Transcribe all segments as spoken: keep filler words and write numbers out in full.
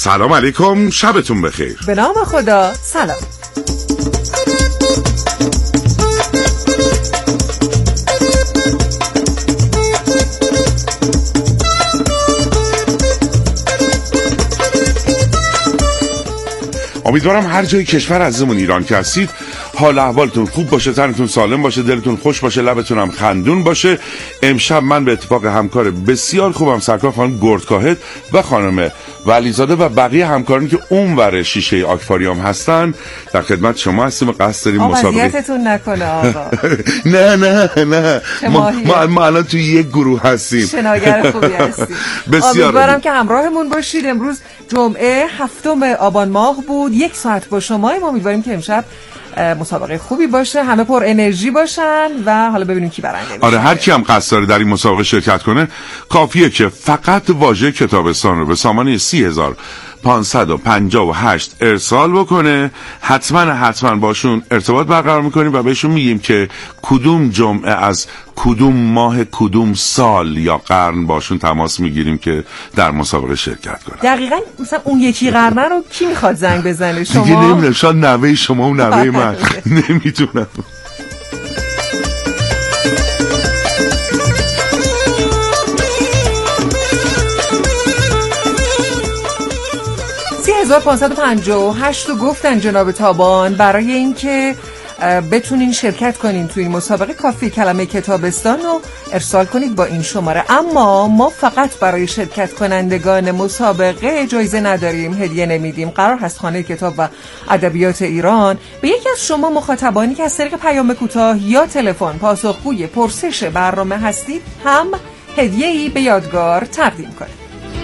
سلام علیکم، شبتون بخیر. به نام خدا. سلام. امیدوارم هر جای کشور عزیزمون ایران که هستید حال احوالتون خوب باشه، تنتون سالم باشه، دلتون خوش باشه، لبتون هم خندون باشه. امشب من به اتفاق همکار بسیار خوبم سرکار خانم گردکاهد و خانم ولیزاده و بقیه همکارانی که اونور شیشه آکواریوم هستن در خدمت شما هستیم و قصد داریم مسابقه. اذیتتون نکنه آقا. نه نه نه ما, ما, ما الان توی یک گروه هستیم. شناگر خوبی هستیم. بسیار امیدوارم که همراهمون باشید. امروز جمعه هفتم آبان ماه بود. یک ساعت با شما. ما امیدواریم که امشب مسابقه خوبی باشه، همه پر انرژی باشن و حالا ببینیم کی برنده میشه. آره هر کی هم قصد داره در این مسابقه شرکت کنه کافیه که فقط واژه کتابستان رو به سامانه سی هزار پانصد و پنجاه و هشت ارسال بکنه. حتما حتما باشون ارتباط برقرار میکنیم و بهشون میگیم که کدوم جمعه از کدوم ماه کدوم سال یا قرن باشون تماس میگیریم که در مسابقه شرکت کنن. دقیقاً مثلا اون یکی قرنه رو کی میخواد زنگ بزنه؟ شما؟ دیگه نمیدونم، شاید نوه شما و نوه من. نمیدونم. سی هزار پانصد و پنجاه و هشت رو گفتن جناب تابان. برای اینکه بتونین شرکت کنین تو این مسابقه کافی کلمه کتابستان رو ارسال کنید با این شماره. اما ما فقط برای شرکت کنندگان مسابقه جایزه نداریم، هدیه نمیدیم. قرار هست خانه کتاب و ادبیات ایران به یکی از شما مخاطبانی که از طریق پیام کوتاه یا تلفن پاسخگوی پرسش برنامه هستید هم هدیه‌ای به یادگار تقدیم کنه.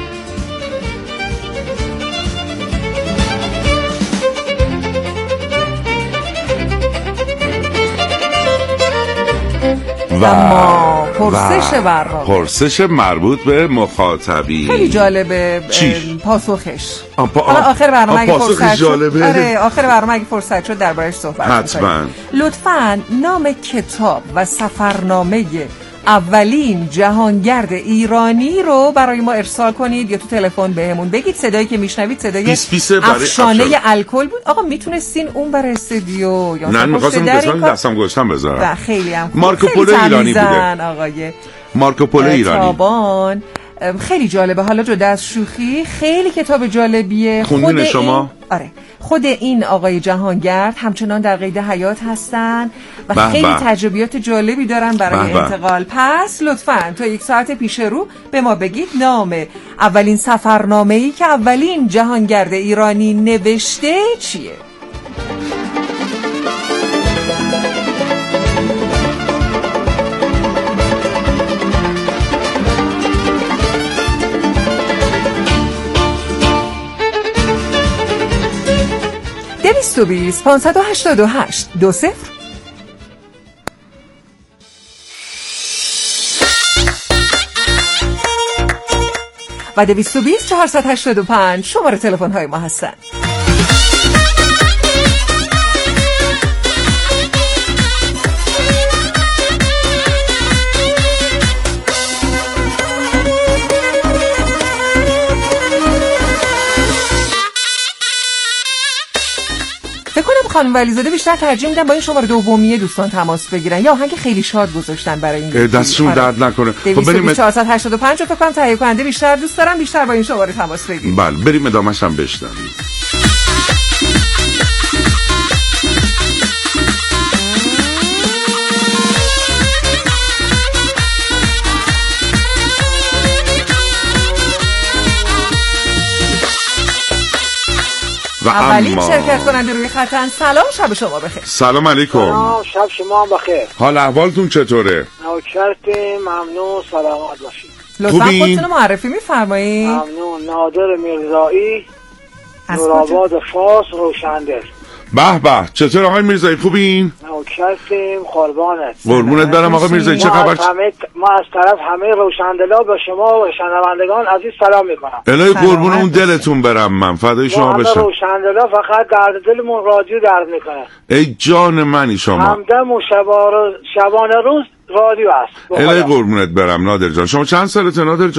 و اما پرسش برنامه پرسش مربوط به مخاطبی خیلی جالبه. چی؟ پاسخش آپا حالا آخر برنامه اگه فرصت جالبه. شد آره آخر برنامه اگه فرصت شد دربارش صحبت حتما. لطفاً نام کتاب و سفرنامه اولین جهانگرد ایرانی رو برای ما ارسال کنید یا تو تلفن بهمون بگید. صدایی که میشنوید صدای افشانه الکل بود. آقا میتونستین اون بر استودیو یا نه می‌خواستم قسمت دستم گذاشتم بذارم. خیلی هم مارکوپولو ایرانی بوده. آقای مارکوپولو ایرانی. تابان خیلی جالبه. حالا جدا از شوخی خیلی کتاب جالبیه. خوندین شما؟ این... آره خود این آقای جهانگرد همچنان در قید حیات هستن و بح خیلی بح. تجربیات جالبی دارن برای بح بح. انتقال. پس لطفاً تا یک ساعت پیش رو به ما بگید نام اولین سفرنامه‌ای که اولین جهانگرد ایرانی نوشته چیه؟ دویست و بیست پانصد و هشتاد و هشت دو صفر و دویست و بیست چهارصد و هشتاد و پنج شماره تلفن های ما هستن. خانم ولیزاده بیشتر ترجیح میدن با این شماره دومیه دوستان تماس بگیرن یا آهنگ خیلی شاد گذاشتن برای این دستشون درد نکنه. خب بریم چهارصد و هشتاد و پنج رو فکر کنم تهیه کننده بیشتر دوست دارم، بیشتر با این شماره تماس بگیرید. بله بریم ادامه‌ش هم بشنویم. اولین شرکت کننده روی خطن. سلام، شب شما بخیر. سلام علیکم. سلام، شب شما هم بخیر. حال احوالتون چطوره؟ نوکرتیم، ممنون، سلامت باشید. لطفاً خودتون رو معرفی می‌فرمایید. ممنون. نادر میرزایی، نورآباد فاس، روشندل. به به، چطور آقای میرزایی خوبین؟ نوکرتیم، قربانت. قربونت برم آقای میرزایی، چه خبر؟ ما از طرف همه روشندلا به شما و شنوندگان عزیز سلام میکنم. الهی قربون اون دلتون برم، من فدای شما بشم. روشندلا فقط درد دلمون رادیو درد میکنه. ای جان منی شما. همدم و شبانه روز رادیو است. الهی قربونت برم نادر جان. شما چند سالته نادر جان؟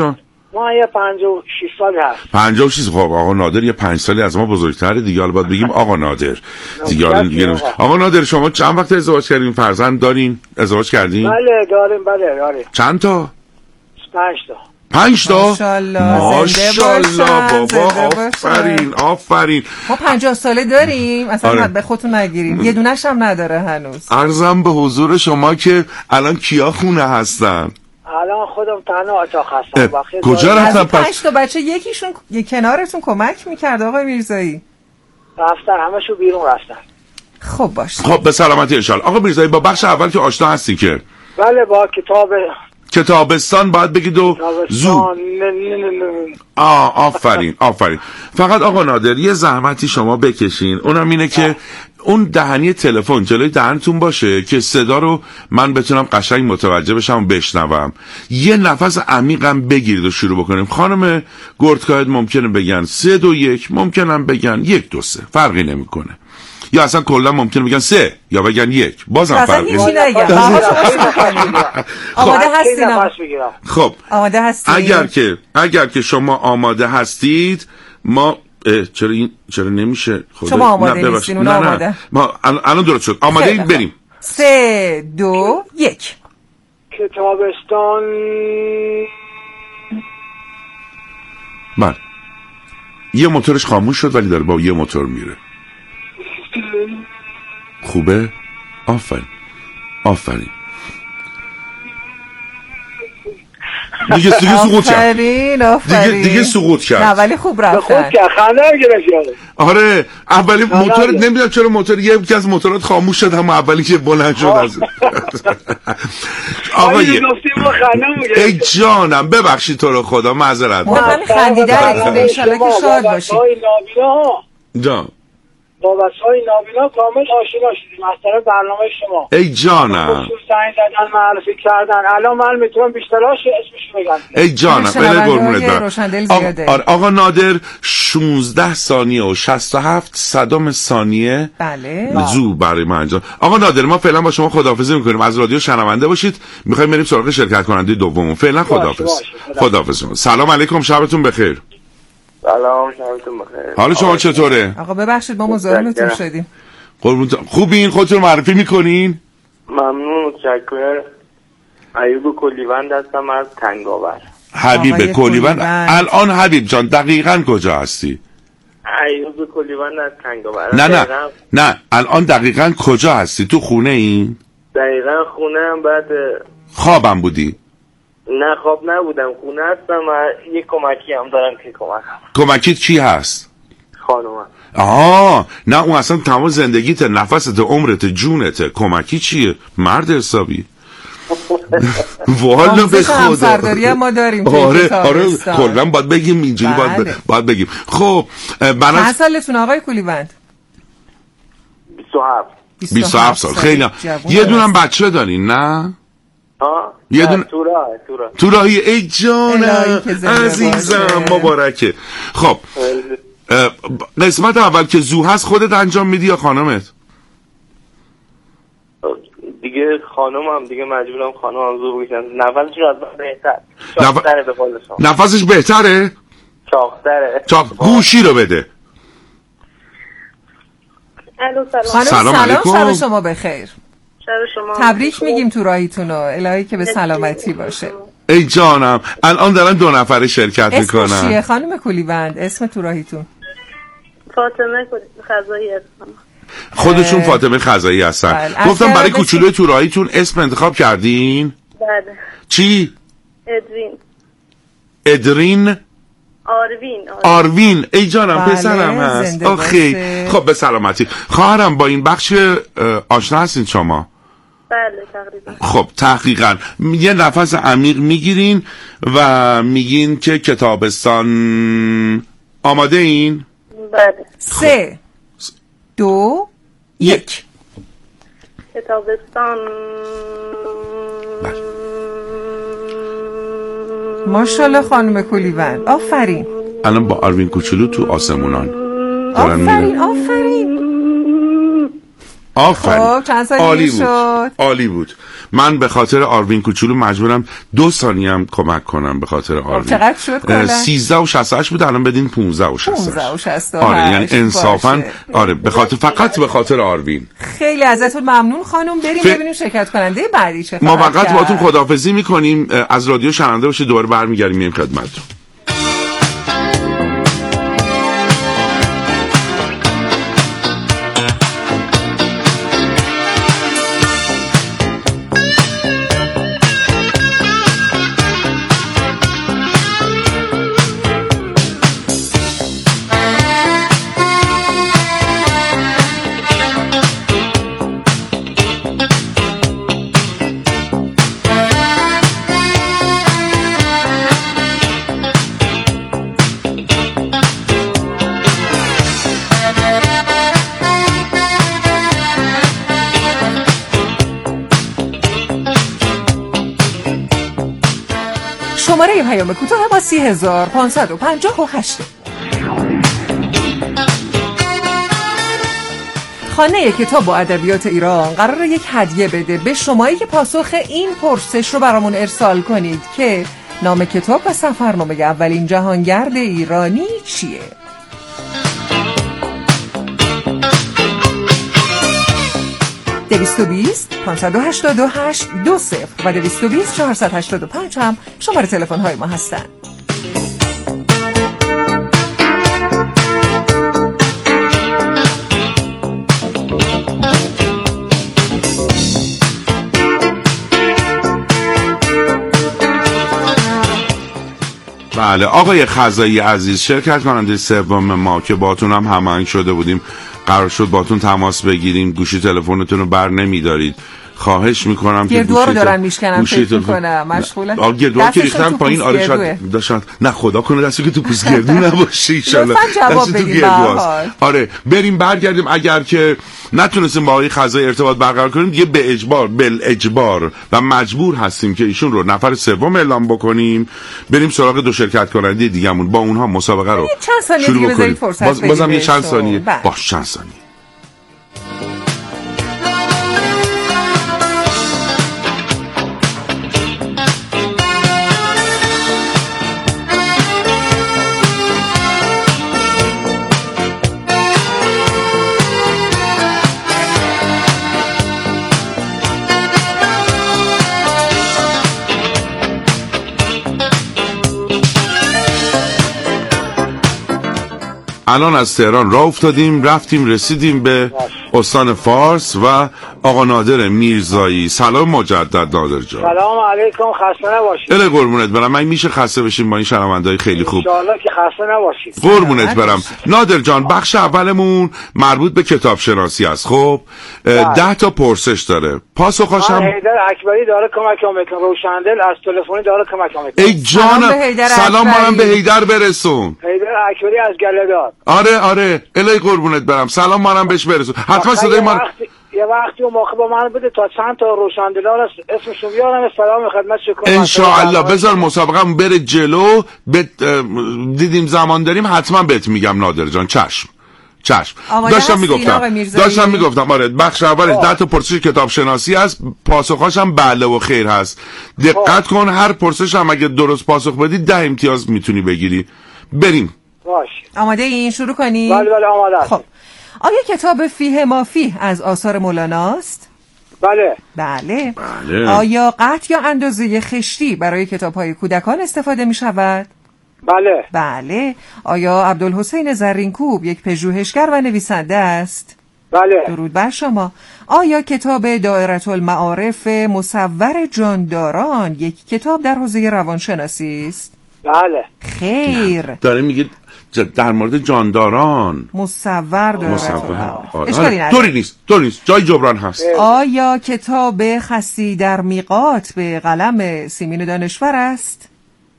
ما یه پنجاه و شش سالی هست. پنجاه و شش. خب آقا نادر یه پنج سالی از ما بزرگتره دیگه، حالا باید بگیم آقا نادر دیگه. آقا. آقا نادر شما چند وقت ازدواج کردین؟ فرزند دارین؟ ازدواج کردین؟ بله داریم. بله داریم. چند تا؟ پنج تا. پنج تا؟ ماشاءالله. ماشاءالله بابا، آفرین آفرین. ما پنجاه ساله داریم اصلا. آره. به خودتون نگیریم، یه دونش هم نداره هنوز. عرضم به حضور شما که الان کیا خونه هستن؟ الان خودم تنها اتاق هستم. کجا رفتن پس؟ پنج تا بچه یکیشون یه کنارتون کمک میکرد آقای میرزایی؟ رفتن همشون بیرون رفتن. خب باشه. خب به سلامتی انشالله. آقا میرزایی با بخش اول که آشنا هستی که بله با کتاب کتابستان باید بگید و زو. آه آفرین آفرین. فقط آقا نادر یه زحمتی شما بکشین، اونم اینه که اون دهنی تلفن جلوی دهنتون باشه که صدا رو من بتونم قشنگ متوجه بشم و بشنوم. یه نفس عمیقم بگیرید و شروع بکنیم. خانم گردکاهد ممکنه بگن سه دو یک، ممکنم بگن یک دو سه، فرقی نمیکنه. یا اصلا کلا ممکنه بگن سه یا بگن یک، بازم فرقی نمیکنه. آماده هستین؟ خب آماده هستید؟ اگر که اگر که شما آماده هستید ما چرا این چرا نمیشه؟ خدا شما آماده نیستین، اون آماده. ما الان درست شد. آماده اید؟ بریم. سه دو یک. کتابستان. بله یه موتورش خاموش شد ولی داره با یه موتور میره. خوبه؟ آفرین آفرین. دیگه دیگه سقوط کرد. دیگه دیگه سقوط کرد. نه ولی خوب رفتن. خوب کرد. خنده گرفت. آره اولی موتور نمیدونم چرا موتور یکی از موتورات خاموش شد، هم اولی که بلند شد از آقای ای جانم ببخشید تو رو خدا معذرت. من خندیدم ان شاءالله که شاد باشید. جان با وسای نابینا کامل آشنا شدیم از طرف برنامه شما. ای جانم زنگ زدن معرفی کردن. الان من میتونم بیشتراش اسمش بگم. ای جانم بله قربونت برم. آقا, آقا نادر شانزده ثانیه و شصت و هفت صدم ثانیه بله زو برای من انجام. آقا نادر ما فعلا با شما خداحافظی میکنیم، از رادیو شنونده باشید، میخوایم بریم سراغ شرکت کننده دوممون. فعلا خداحافظ. خداحافظ. سلام علیکم، شبتون بخیر. سلام شبتون بخیر. حال شما چطوره؟ آقا ببخشید ما مزاحمتون شدیم. قربونتون. خوبین؟ خودتون معرفی میکنین؟ ممنون متشکرم. ایوب کلیوند هستم از تنگاور. حبیب کلیوند. الان حبیب جان دقیقاً کجا هستی؟ ایوب کلیوند از تنگاور. نه نه نه الان دقیقاً کجا هستی؟ تو خونه این؟ دقیقاً خونه هم بعد خوابم بودی؟ نه خواب نبودم، خونه هستم. یک کمکی هم دارم که کمک کمکیت کی هست؟ خانومم. آها نه اون اصلا تمام زندگیت، نفست، عمرت، جونت. کمکی چیه؟ مرد حسابی. والا به خدا سرداری ما داریم. آره آره کلا باید بگیم اینجوری. باید ب... باید بگیم. خب بناس... چند سالتون آقای کلیوند؟ بیست و هفت. بیست و هفت سال. خیلی یه دونم بچه دارین نه؟ آه یه دونه تو راه تو راه تو راهی. ای جانم عزیزم مبارکه. خب قسمت اول که زو هست خودت انجام میدی یا خانمت؟ دیگه خانمم دیگه مجبورم خانمم زو بکشم. نفسش از بهتر چاق‌تره به قول شما. نفسش بهتره؟ چاق‌تره. چاق گوشی رو بده. الو سلام. خانم سلام علیکم. شب شما بخیر. شب شما تبریک میگیم تو راهیتون رو. الهی که به سلامتی باشه. ای جانم الان دارن دو نفره شرکت میکنن. اسم چیه خانم کلیوند؟ اسم تو راهیتون؟ فاطمه خزایی هستم. خودشون فاطمه خزایی هستن. گفتم برای کوچولوی تو راهیتون اسم انتخاب کردین؟ بله. چی؟ ادوین. ادرین؟ آروین. آروین. ای جانم بله، پسرم هست. آخه خب به سلامتی. خواهرم با این بخش آشنا هستین شما؟ بله تقریبا. خب تحقیقا یه نفس عمیق میگیرین و میگین که کتابستان. آماده این؟ بله. سه دو یک. کتابستان. ماشاءالله خانم کلیوند آفرین. الان با آروین کوچولو تو آسمونان آفرین آفرین آفرین. خب چند ثانیه عالی شد؟ بود. عالی بود. من به خاطر آروین کوچولو مجبورم دو ثانیه هم کمک کنم به خاطر آروین. چقدر شد کلا؟ سیزده و شصت و هشت بود، الان بدین پونزده و شصت و هشت. پونزده و شصت و هشت. آره یعنی انصافاً باشه. آره به خاطر فقط به خاطر آروین. خیلی ازتون ممنون خانم. بریم ف... ببینیم شرکت کننده بعدی چه ما فقط باهاتون خداحافظی میکنیم. از رادیو شنونده باشید، دوباره برمیگردیم میایم خدمتتون. شماره پیام کوتاه با سی هزار پانصد و پنجاه و هشت. خانه کتاب و ادبیات ایران قراره یک هدیه بده به شمایی که پاسخ این پرسش رو برامون ارسال کنید که نام کتاب و سفرنامه اولین جهانگرد ایرانی چیه؟ دویست و بیست پانصد و هشتاد و هشت دو صفر و دویست و بیست چهارصد و هشتاد و پنج هم شماره تلفن های ما هستن. بله آقای خزایی عزیز، شرکت کننده سوم ما که باتون هم هماهنگ شده بودیم، قرار شد باتون تماس بگیریم، گوشی تلفنتون رو بر نمیدارید. خواهش میکنم که گردوها رو دارن میشکنم فکر میکنم مشغولن. آه گردوها که ریختن پایین. آره شاید داشتن. نه خدا کنه دستی که تو پوست گردو نباشه ان شاء الله. دستی تو گردوهاست. آره بریم برگردیم. اگر که نتونستیم با آقای خزایی ارتباط برقرار کنیم دیگه به اجبار بل اجبار و مجبور هستیم که ایشون رو نفر سوم اعلام بکنیم، بریم سراغ دو شرکت کننده دیگه‌مون، با اونها مسابقه رو شروع بکنیم. باز بازم یه چند ثانیه باش چند ثانیه. الان از تهران راه افتادیم، رفتیم رسیدیم به استان فارس و آقا نادر میرزایی. سلام مجدد نادر جان. سلام علیکم، خسته نباشید. اله قربونت برم. من میشه خسته بشیم با این شنونده‌های خیلی خوب؟ ان شاءالله که خسته نباشید. قربونت برم. نادر جان بخش اولمون مربوط به کتاب شناسی است. خب ده تا پرسش داره، پاسخاش هم حیدر اکبری داره کمکم میکنه، روشندل از تلفنی داره کمکم میکنه. ای جان سلام منم به حیدر برسون. حیدر اکبری از گله‌دار. آره آره الهی قربونت برم، سلام منم بهش برسون. حتما صدای ما یه وقتی اون موقع با من بده تا چند تا روشندلار اسمشون بیارم سلام خدمت شکر ان شاء الله. بذار مسابقه بره جلو. بت... دیدیم زمان داریم حتما بهت میگم نادر جان. چشم چشم. داشتم میگفتم داشتم میگفتم آره بخش اولش ده تا پرسش کتاب شناسی است، پاسخاش هم بله و خیر هست. دقت کن هر پرسش هم اگه درست پاسخ بدی ده امتیاز میتونی بگیری. بریم. باش آماده این شروع کنیم؟ بله بله آماده. خب آیا کتاب فیه ما فیه از آثار مولاناست؟ بله. بله. بله. آیا قطع یا اندازه خشتی برای کتاب‌های کودکان استفاده می شود؟ بله. بله. آیا عبدالحسین زرینکوب یک پژوهشگر و نویسنده است؟ بله. درود بر شما. آیا کتاب دایره المعارف مصور جانداران یک کتاب در حوزه روانشناسی است؟ بله. خیر. داره میگه در مورد جانداران مصور داره. مصور. اشکالی نداره. طوری نیست طوری نیست جای جبران هست. آیا کتاب خسی در میقات به قلم سیمین دانشور است؟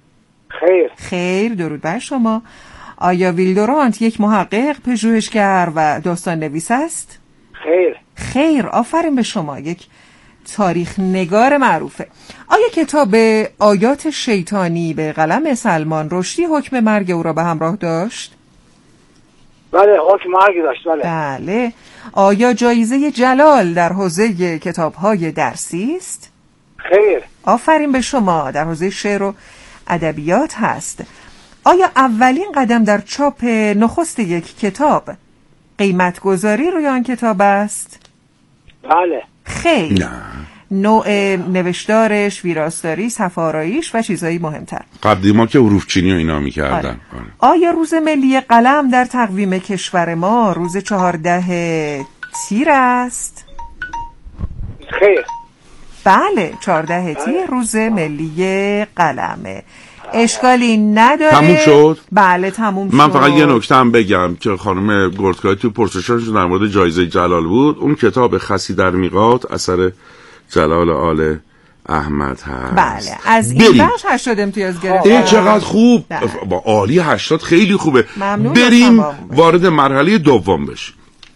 خیر. خیر. درود بر شما. آیا ویلدورانت یک محقق، پژوهشگر و داستان نویس است؟ خیر. خیر. آفرین به شما. یک تاریخ نگار معروفه. آیا کتاب آیات شیطانی به قلم سلمان رشدی حکم مرگ او را به همراه داشت؟ بله حکم مرگ داشت. بله. بله. آیا جایزه جلال در حوزه کتاب‌های درسی است؟ خیر. آفرین به شما، در حوزه شعر و ادبیات هست. آیا اولین قدم در چاپ نخست یک کتاب قیمت گذاری روی آن کتاب است؟ بله. خیر. نه. نوع نوشتارش، ویراستاری، صف‌آراییش و چیزایی مهمتر. قبلی ما که حروف چینی و اینا میکردن. آره. آیا روز ملی قلم در تقویم کشور ما روز چهارده تیر است؟ خیر. بله، چهارده تیر روز ملی قلمه. اشکالی نداره. تموم شد؟ بله تموم شد. من فقط یه نکته هم بگم که خانم گردکای تو پرسشاشون در مورد جایزه جلال بود. اون کتاب خسی در میقات اثر جلال آل احمد هست. بله، از این بخش هشتاد امتیاز گرفتم. این چقدر خوب. با عالی، هشتاد خیلی خوبه. ممنون. بریم وارد مرحله دوم بشیم.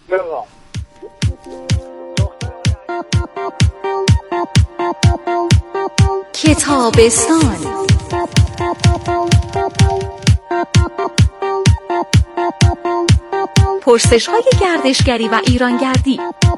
کتابستان. پرسش‌های گردشگری و ایرانگردی.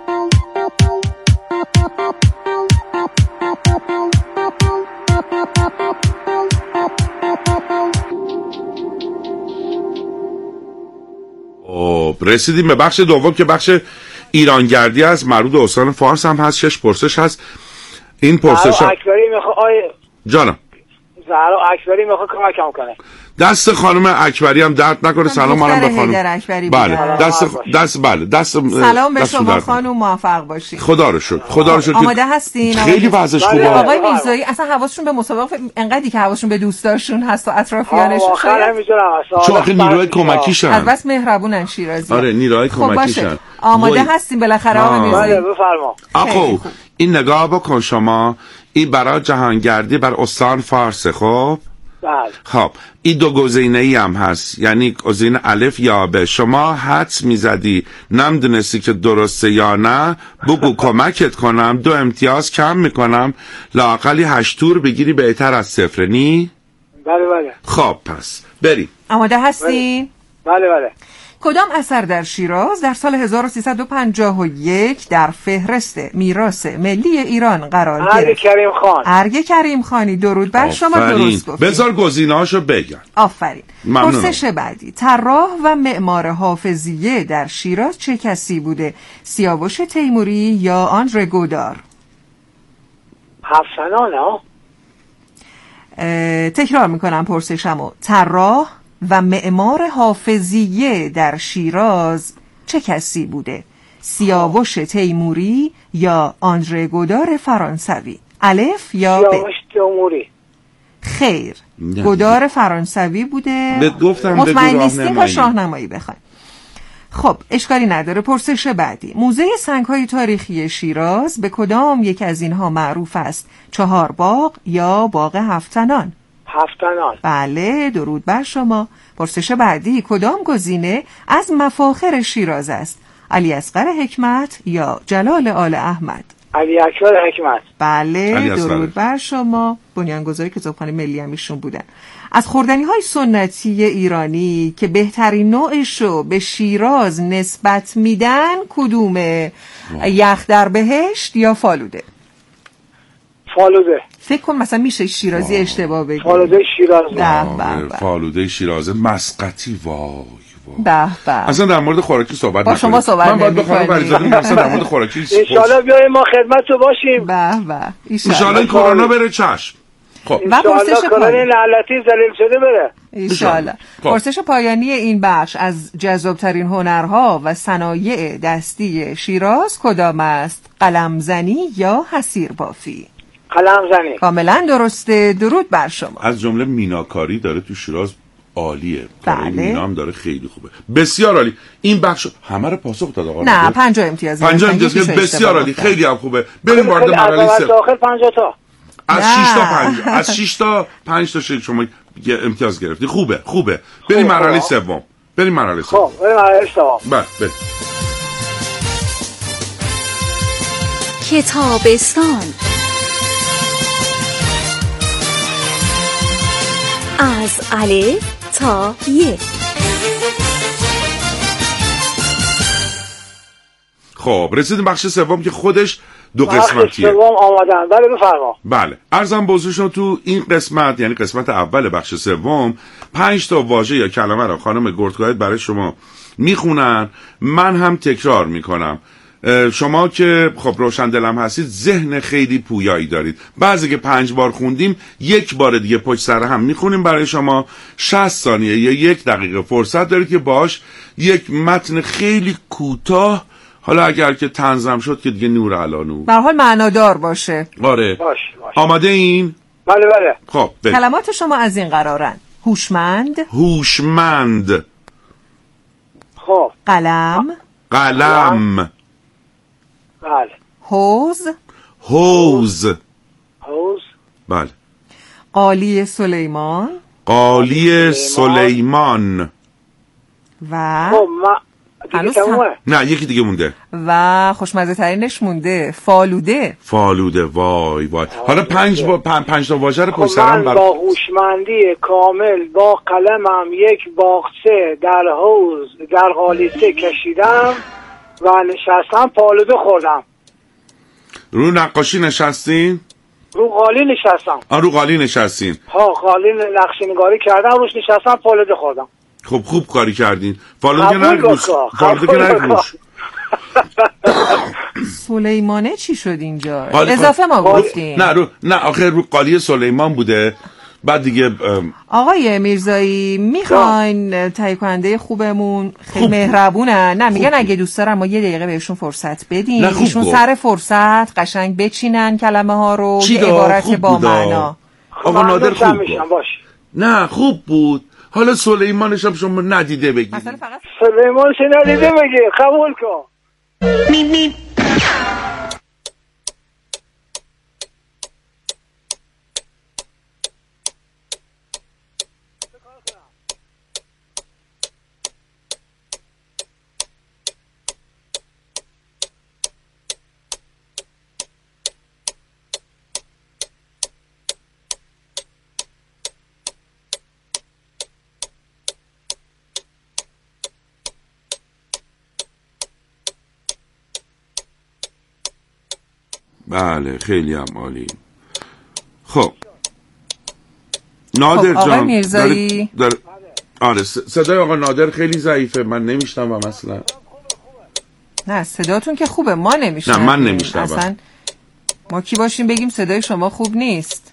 خب رسیدیم به بخش دوم که بخش ایرانگردی است. مربوط به استان فارس هم هست. شش پرسش هست. این پرسش ها اکبری میخواد آیه جانم زهرا اکبری میخواد کمکم کنه. دست خانم اکبری هم درد نکنه. سلام منم به خانم. بله دست دست بله دست سلام به شما خانم، موفق باشید. خدا رو شکر. خدا رو شکر. آماده هستین؟ خیلی وضعش خوبه. آقای میرزایی اصلا حواسشون به مسابقه انقدری که حواسشون به دوستاشون هست و اطرافیانشون. آخر نمیذارم اصلا. چون آخه نیروی کمکیشن. از بس مهربونن شیرازی. آره نیروی کمکیشن. آماده هستین بالاخره آقای میرزایی؟ بله بفرما. آخو این نگاه بکن شما. این برای جهانگردی بر استان فارس. خب بله. خب این دو گزینه ای هم هست، یعنی گزینه الف یا ب. شما حدس میزدی نمیدونستی که درسته یا نه، بگو کمکت کنم، دو امتیاز کم میکنم، لااقلی هشت تور بگیری بهتر از صفر. نی؟ بله بله. خب پس بریم. آماده هستین؟ بله بله. کدام اثر در شیراز در سال هزار و سیصد و پنجاه و یک در فهرست میراث ملی ایران قرار گرفت؟ ارگ کریم خان. ارگ کریم خانی. درود بر شما، درست گفتید. بذار گزینه‌هاشو بگن. آفرین. ممنونم. پرسش بعدی. طراح و معمار حافظیه در شیراز چه کسی بوده؟ سیاوش تیموری یا آندره گودار؟ هفسنان ها؟ تکرار میکنم پرسشمو. طراح و معمار حافظیه در شیراز چه کسی بوده؟ سیاوش تیموری یا آندره گودار فرانسوی؟ الف یا ب؟ سیاوش تیموری. خیر، گودار فرانسوی بوده. بهت گفتم مطمئن نیستین که راهنمایی بخواید. خب اشکالی نداره. پرسش بعدی. موزه سنگ‌های تاریخی شیراز به کدام یک از اینها معروف است؟ چهار باغ یا باغ هفتنان؟ هفتنان. بله درود بر شما. پرسش بعدی. کدام گزینه از مفاخر شیراز است؟ علی اصغر حکمت یا جلال آل احمد؟ علی اکبر حکمت. بله درود بر شما. بنیانگذار کتابخانه ملی هم ایشون بودن. از خوردنی‌های سنتی ایرانی که بهترین نوعشو به شیراز نسبت میدن کدومه؟ یخ در بهشت یا فالوده؟ فالوده. فکر کن مثلا میشه شیرازی اشتباه بگی. فالوده شیراز. به فالوده شیراز مسقطی. وای به به. اصلا در مورد خوراکی صحبت نکنیم. با شما صحبت من باید بخوام بریزادیم اصلا در مورد خوراکی. ان شاءالله بیایم ما خدمتتون باشیم. به به. ان شاءالله کرونا بره چشم. خب و پرسش پایانی لعنتی ذلیل شده بره. ان شاءالله. پرسش پایانی این بخش. از جذابترین هنرها و صنایع دستی شیراز کدام است؟ قلمزنی یا حصیر بافی؟ قلمزنی. کاملا درسته. درود بر شما. از جمله میناکاری داره تو شیراز عالیه. بله. مینا هم داره خیلی خوبه. بسیار عالی. این بخش همه رو پاسخ داد آقا. نه پنجاه امتیاز. پنجاه امتیاز بسیار عالی. خیلی هم خوبه. بریم وارد مرحله سوم. آخر پنجاه تا. از شش تا پنج از شش تا پنج تا شما امتیاز گرفتی. خوبه خوبه. بریم مرحله سوم. بریم مرحله سوم. خب بریم مرحله سوم. بله بریم. کتابستان. از الف تا ی. خب رسیدیم بخش سوم که خودش دو بخش قسمتیه. سوم آمدن. بله بفرما. بله ارزم بزرگشون تو این قسمت یعنی قسمت اول بخش سوم پنج تا واژه یا کلمه را خانم گردگاهد برای شما میخونن، من هم تکرار میکنم. شما که خب روشن دلم هستید ذهن خیلی پویایی دارید، بعضی که پنج بار خوندیم یک بار دیگه پشت سر هم میخونیم برای شما. شصت ثانیه یا یک دقیقه فرصت دارید که باش یک متن خیلی کوتاه، حالا اگر که تنظیم شد که دیگه نور علا نور، به هر حال معنادار باشه. آره باش باش. آماده این؟ بله بله. خب بریم. کلمات شما از این قرارن: هوشمند، هوشمند، خب قلم، قلم، بله، حوض، حوض، حوض، بله، قالی سلیمان قالی سلیمان و خب ما دیگه هنوز تمومه. نه یکی دیگه مونده و خوشمزه ترینش مونده: فالوده. فالوده. وای وای. حالا پنج با پنج, پنج تا واژه رو خب پشت سر هم من بر... با هوشمندی کامل با قلمم یک باغچه در حوض در قالیچه کشیدم و نشستم پالوده خوردم. رو نقاشی نشستین؟ رو قالی نشستم. آن رو قالی نشستین. ها قالی نقشه نگاری کردم روش نشستم پالوده خوردم. خب خوب کاری کردین. فالوده که قبول نگوش. بکن. فالوده که قبول بکن. نگوش. سلیمانه چی شد اینجا؟ قالی- اضافه ما قالی- گفتیم. نه رو نه آخر رو قالی سلیمان بوده. بعد دیگه ام، آقای میرزایی میخواین تهیه کننده خوبمون خیلی خوب. مهربونن، نه میگن خوب. اگه دوست دارم ما یه دقیقه بهشون فرصت بدیم، نه، خوب ایشون گفت. سر فرصت قشنگ بچینن کلمه ها رو، چی یه دا؟ عبارت خوب با بودا. معنا. آقا من نادر دوستم خوب میشم بود. باش. نه خوب بود. حالا سلیمانش هم شما ندیده بگید. مثلا فقط سلیمان چه ندیده بگی قبول کن. بله خیلی هم عالی. خب نادر خب، آقای جان میرزایی. داره- داره- آره س- صدای آقا نادر خیلی ضعیفه، من نمیشنوم اصلا. نه صداتون که خوبه، ما نمیشنویم. نه، من نمیشنوم. اصلا ما کی باشیم بگیم صدای شما خوب نیست.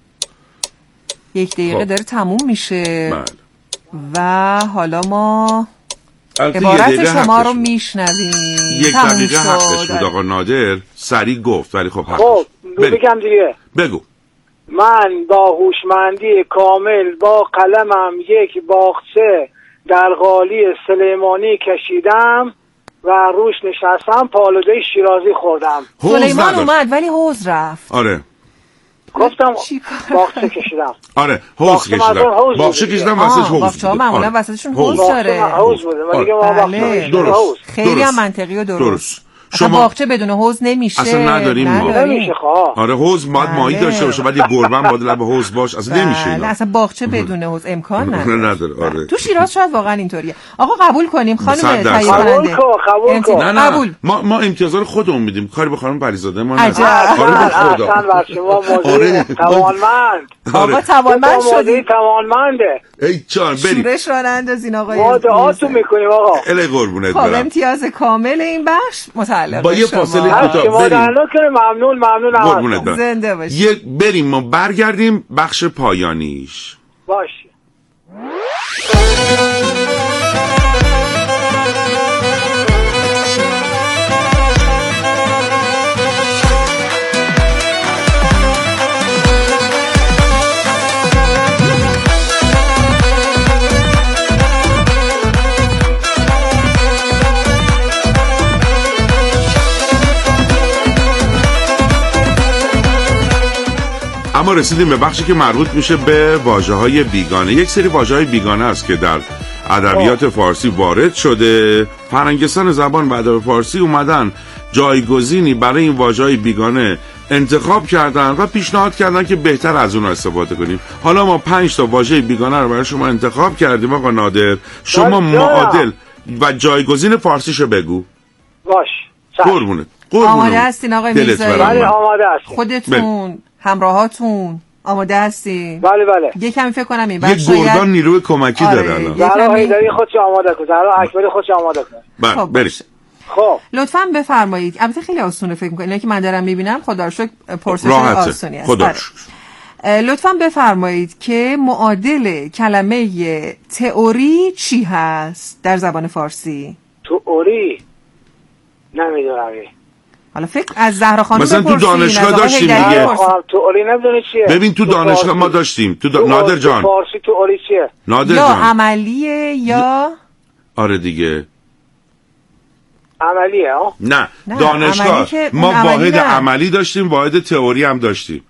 یک دقیقه خب. داره تموم میشه بله و حالا ما البته یه عبارت دقیقه شما حقش رو بود. میشنویم. یک تموم دقیقه شد. حقش بود آقا نادر، سریع گفت ولی خب حقش. خب بریم. بگم دیگه. بگو. من با هوشمندی کامل با قلمم یک باغچه در قالی سلیمانی کشیدم و روش نشستم پالوده شیرازی خوردم. حوض سلیمان نداشت. اومد ولی حوض رفت. آره گفتم چی کار؟ باغچه کشیدم. آره حوض باغچه کشیدم. مردم حوض باغچه بوده. کشیدم آه، واسش حوض باغچه‌ها بوده. معمولا آره. وسطشون حوض. حوض باغچه داره. من حوض بوده. من دیگه ما بله. باغچه نمی‌شنم. درست. حوض. خیلی درست. هم منطقی و درست. درست. اصلا شما باغچه بدون حوض نمیشه. اصلا نداریم ما. نمیشه خواه. آره حوض باید ماهی بله. داشته باشه، بعد یه گربه باید لب حوض باش، اصلا نمیشه بله، اینا. اصلا باغچه بدون حوض امکان نه، نداره. نداره، آره. تو شیراز شاید واقعا اینطوریه. آقا قبول کنیم خانم صد درصد. تهیه قبول کننده. کن، قبول امتی- کن. نه نه قبول. ما ما امتیازات خودمون میدیم، کاری به خانم پریزاده ما عجب. نداریم. آره به احسن خدا. احسن بر شما آره. موضوع توانمند. آقا آره. توانمند موضوع شدیم. توانمنده. ای جان بریم. شورش را نندازین آقای ما دعاتون میرزایی. میکنیم آقا. اله قربونت خب برم. امتیاز کامل این بخش متعلق با به یه شما. فاصله هر کوتاه. شما بریم. در کنه ممنون ممنون قربونت همتون. برم. زنده باشی. یه بریم ما برگردیم بخش پایانیش. باش. اما رسیدیم به بخشی که مربوط میشه به واژه‌های بیگانه. یک سری واژه‌های بیگانه است که در ادبیات فارسی وارد شده. فرهنگستان زبان و ادب فارسی اومدن جایگزینی برای این واژه‌های بیگانه انتخاب کردن و پیشنهاد کردن که بهتر از اون استفاده کنیم. حالا ما پنج تا واژه بیگانه رو برای شما انتخاب کردیم آقا نادر. شما باشه. معادل و جایگزین فارسیشو بگو. باش. قربونت قربونت آماده هستین آقای میرزایی؟ بله آماده هستیم. خودتون همراهاتون آماده هستین؟ بله بله. یه کمی فکر کنم این یه بخش شاید گردان نیروی کمکی آره، داره الان. یه زهرا کمی- حیدری خودش آماده کن. زهرا اکبری خودش آماده کن. بله خب، برید. باشه. خب لطفاً بفرمایید. البته خیلی آسونه فکر می‌کنم. اینا که من دارم می‌بینم خدا رو شکر پرسش راحته آسونی است. خدا بله. رو شکر. اه، لطفاً بفرمایید که معادل کلمه تئوری چی هست در زبان فارسی؟ تئوری نمیدونم. حالا فکر از زهرا خانم مثلا تو بپرسین، دانشگاه از آقای داشتیم حیدری دیگه. بپرسین. خواهم تئوری نمیدونی چیه؟ ببین تو دانشگاه فارسی. ما داشتیم تو دا... تو نادر تو جان فارسی تئوری چیه؟ نادر یا جان عملیه یا آره دیگه عملیه ها؟ نه, نه، دانشگاه عملی که ما اون عملی واحد نه. عملی داشتیم واحد تئوری هم داشتیم.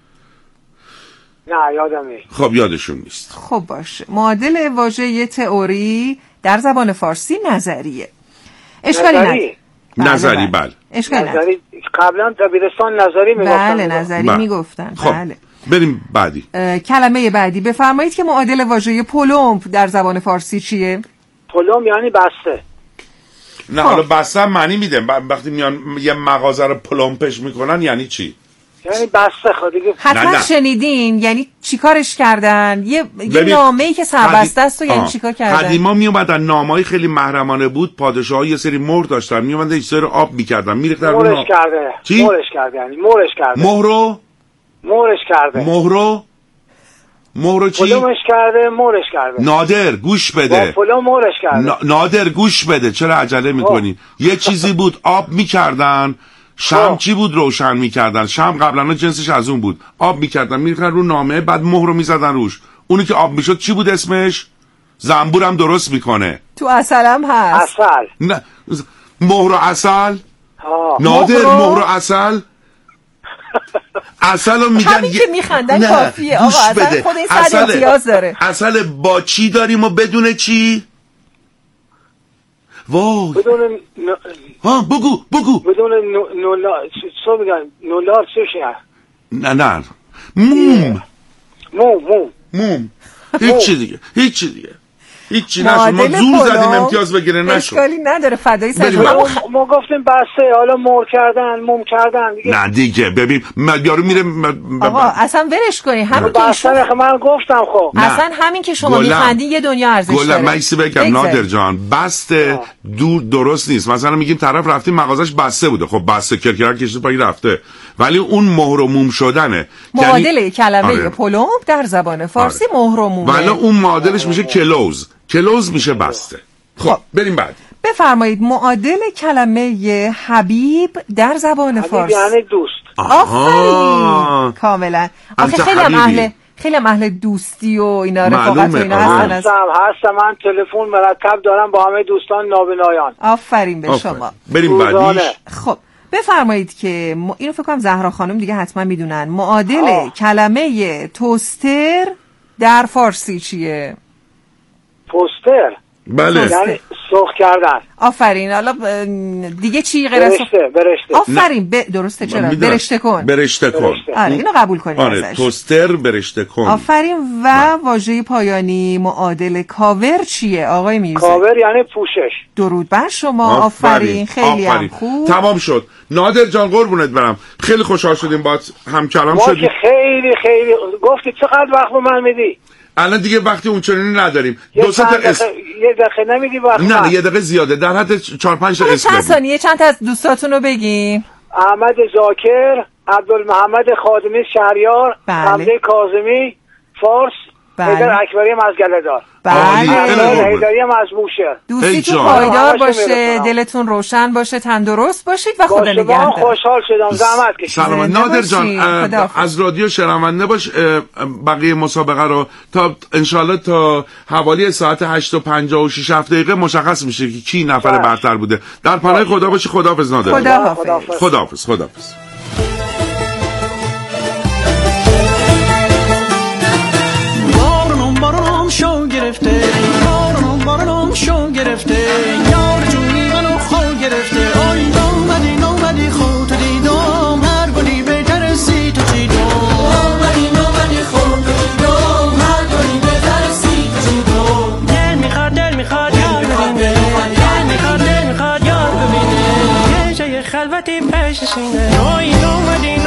نه یادم نیست. خب یادشون نیست. خب باشه. معادل واژه تئوری در زبان فارسی نظریه. اشکالی نظری؟ نداره. نظری بله اشکالی نداره. نظری قبلا دبیرستان نظری میگفتن. بله نظری بله. میگفتن. خب بله. بریم بعدی. اه، کلمه بعدی بفرمایید که معادل واژه پلمپ در زبان فارسی چیه؟ پلم یعنی بسته. نه خب. حالا بسته معنی میده ب- وقتی میان یه مغازه رو پلمپش میکنن یعنی چی؟ یعنی بسته خود دیگه. حتما نه، نه. شنیدین یعنی چیکارش کردن؟ یه, یه ببین، نامه‌ای که سربسته است و یعنی آه. چیکار کردن؟ قدیما میومدن نامه‌ای خیلی محرمانه بود پادشاها یه سری مهر داشتن میومدن یه سری آب میکردن میریختن رو مورش نا... کرده. چی؟ مورش کرده یعنی مورش کرده. مهرو مورش کرده. مهرو مهرو چی؟ پلمش کرده مورش کرده. نادر گوش با بده پلم مورش کرده. نا- نادر گوش بده چرا عجله میکنی؟ یه چیزی بود آب میکردن شم خب. چی بود روشن میکردن شم قبلا جنسش از اون بود آب میکردن میریختن رو نامه بعد مهر رو میزدن روش اونی که آب میشد چی بود اسمش؟ زنبورم درست میکنه تو اصلم هست. اصل. نه ز- مهر و عسل ها. نادر مهر و- مهر و عسل عسل رو میگن همین یه- که میخندن نه، کافیه. آقا گوش اصلا بده. خود این صد عسل- امتیاز داره. عسل با چی داریم و بدون چی؟ وای بدون ن... ها بگو بگو بدون ن... نولار چی میگن نولار چیه؟ نه نه موم مو مو موم هیچی دیگه هیچی دیگه هیچی نشد ما معادل زور پلم زدیم امتیاز بگیره نشد اشکالی نداره فدای بریم. سرتون. اما ما, ما گفتیم بسته حالا مور کردن موم کردن دیگه. نه دیگه ببین م- یارو میره م- م- آقا اصلا ورش کنی همین که بسته ایشون- نخ من گفتم خب. نه. اصلا همین که شما گلم. میخندین یه دنیا ارزش گلم داره. من ایسی بگم بگذارید. نادر جان بسته دور درست نیست مثلا میگیم طرف رفتی مغازش بسته بوده خب بسته کرکرک کشید پایی رفته ولی اون مهر و موم شدنه معادل یعنی- کلمه آره. پلمپ در زبان فارسی آره. مهر و مومه. ولی اون معادلش میشه کلوز کلوز میشه بسته خب بریم بعد بفرمایید معادل کلمه حبیب در زبان حبیب فارسی. یعنی دوست. آفرین کاملا. آخه انت خیلی هم حبیبی. اهل خیلی هم اهل دوستی و اینا رفاقت و معلومه. اینا آره. هستن از- هستم هستم من تلفن مرتب دارم با همه دوستان نابینایان. آفرین به آفرین. شما. بریم روزانه. بعدیش خب بفرمایید که م... اینو فکر کنم زهرا خانم دیگه حتما میدونن معادل آه. کلمه توستر در فارسی چیه؟ پوستر بله یعنی سرخ کردن. آفرین. حالا ب- دیگه چی غیر از برشته برشته. آفرین ب... درسته چرا می‌دونم. برشته کن. برشته کن برشته. آره اینو قبول کنید آره ازش. توستر برشته کن آفرین. و واژه پایانی معادل کاور چیه آقای میرزا؟ کاور یعنی پوشش. درود بر شما. آفرین خیلی آفرین. هم خوب. تمام شد نادر جان قربونت برم خیلی خوشحال شدیم باهات هم کلام ما شدیم که خیلی خیلی گفتی چقدر وقت به من میدی؟ الان دیگه وقتی اون چنینی نداریم یه دو سه تا چند اسم دقیقه یه دقیقه نمیدی وقت نه من؟ نه یه دقیقه زیاده در حد چهار پنج تا حالا اسم چند بگو. ثانیه چند تا از دوستاتون رو بگیم. احمد زاکر، عبدالمحمد خادمی شهریار، بله. حمده کاظمی، فارس، بله. حیدر اکبری مزگله‌دار. عالی. بله خیلی خوب. حیدری هم از بوشهر. ای دوستیتون جان. پایدار همش باشه میرسونم. دلتون روشن باشه تندرست باشید و با خدا شما نگهدار. خوشحال شدم زحمت کشید. سلام زنده نادر جان باشی. اه، خداحافظ. از رادیو شنونده باش اه، بقیه مسابقه رو تا انشالله تا حوالی ساعت هشت و پنجاه و شش هفت دقیقه مشخص میشه که کی نفر باش. برتر بوده در پناه خدا باشی خداحافظ نادر جان. خداحافظ. خداحافظ. خداحافظ خداحافظ بارونم بارونم شو گرفته بارونم بارونم شو گرفته یار جونی منو خو گرفته آی نامدی نامدی خود دیدم هر گلی بهتر سی تو چیدم نامدی نامدی خود دیدم هر گلی بهتر سی تو چیدم دل میخواد دل میخواد یار ببینه دل میخواد دل میخواد یار ببینه یه جای خلوتی پشت سینه. نوعی اومدی